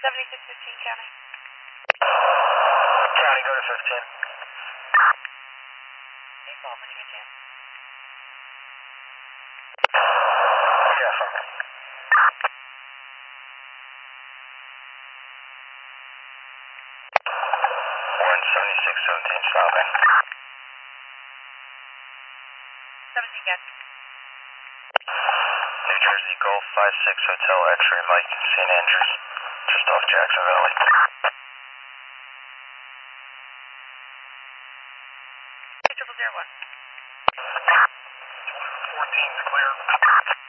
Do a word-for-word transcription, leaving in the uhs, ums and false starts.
seventy-six fifteen County. County, go to fifteen. Hey, call Virginia ten. Yeah, fuck it. one seventy-six seventeen, stopping. seventeen County. New Jersey, Golf five six Hotel X-ray Mike, Saint Andrews, just off Jackson Valley. Triple zero one. fourteen's clear.